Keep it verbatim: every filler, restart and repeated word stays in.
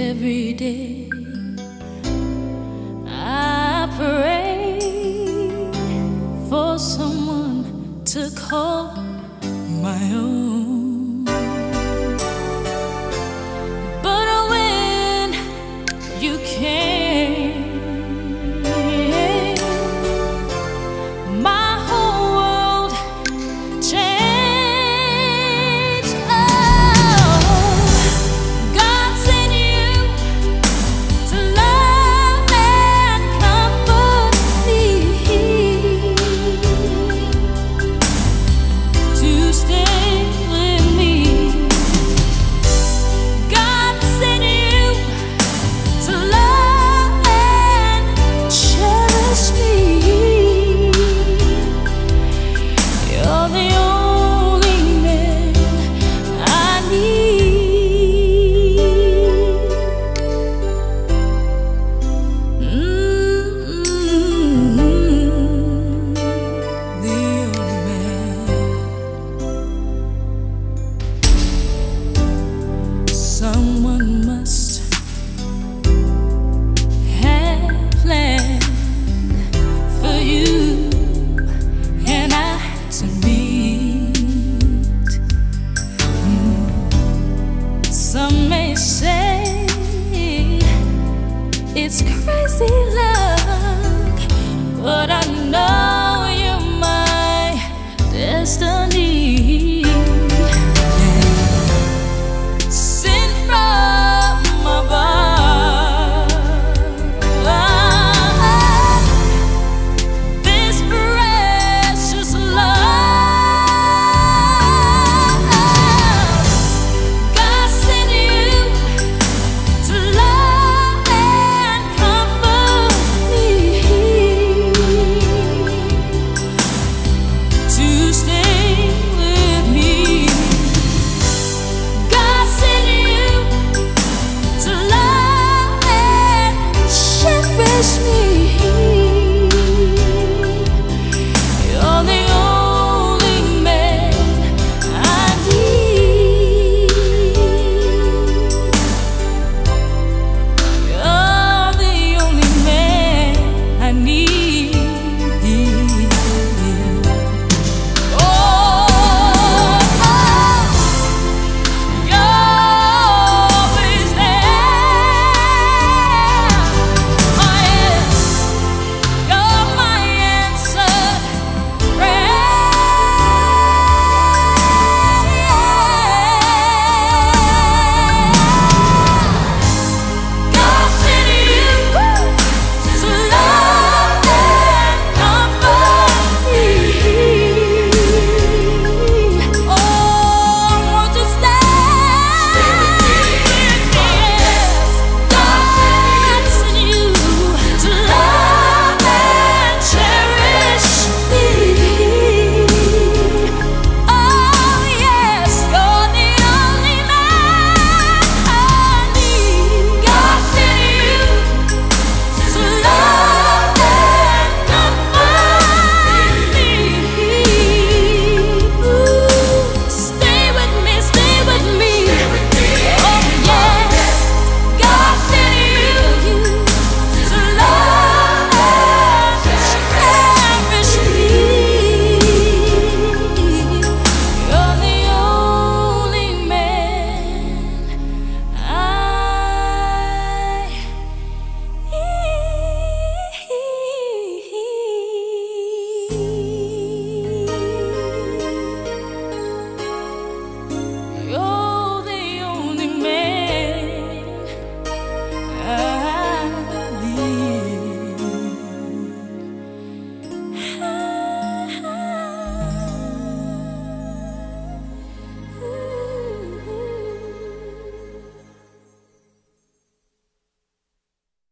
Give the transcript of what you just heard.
every day. I pray for someone to call my own. But when you came, my whole world changed. Oh, God sent you to love and comfort me, to stay with me. God sent you to love and cherish me. You're the only man I need. Mm-hmm. The only man. Someone must have planned for you and I to meet. Mm. Some may say it's crazy love, but I know